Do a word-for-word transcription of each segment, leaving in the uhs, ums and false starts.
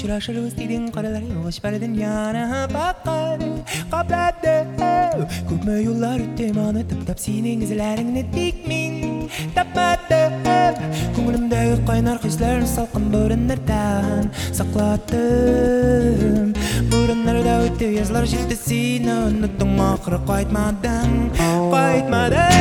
Uğraşır istediğin karalar yavaş ver dünyana bakar Kapladı Köpme yollar öttem anı tıp tap senin izlerini dikmin Tapmadı Көңілімдегі қайнар құзларын салқын бөрінерден сақладым Бөрінерде өтті езлар жетті сені ұныттың ақыры қайтмадың Қайтмадың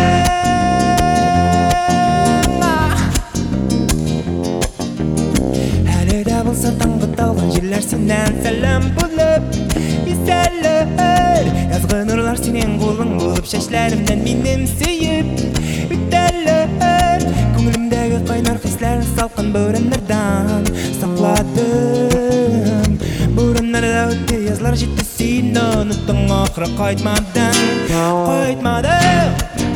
Әлі де болса таңғы талған жерлер сенен сәлем болып Естелер Язғы нұрлар сенен қолың болып шәшлерімнен менім сүйіп Үттелер Көңілімдегі қайнар хислерін салқын бөрінерден сақладым Бөрінерде өтті езлар жетті сені ұныттың ақыры қайтмадың Қайтмадың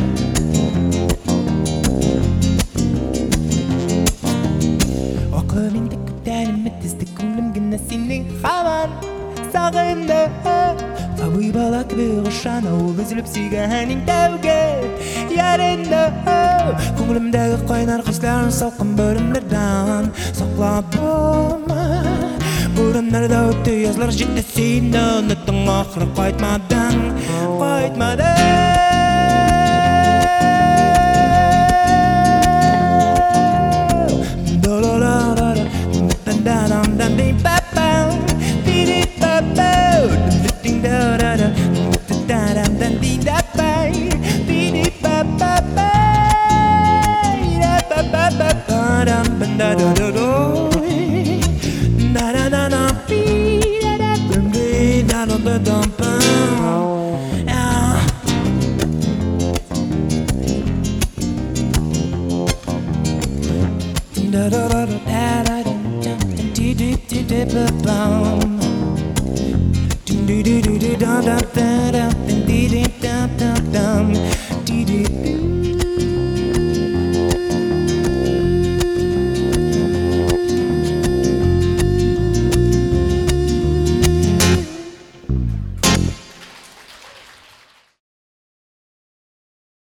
Оқыменді күттәлім өттізді көңілім гіне сенің хабар Сағынды Табый бала кібі ғышана ол үзіліп сүйгенің тәуге Ярынды Көңілімдегі қайнар құзларын салқын бөрінерден сақладым Бөрінерде өтті езлар жетті сені ұныттың ақыры қайтмадың Қайтмадың Da da da da da da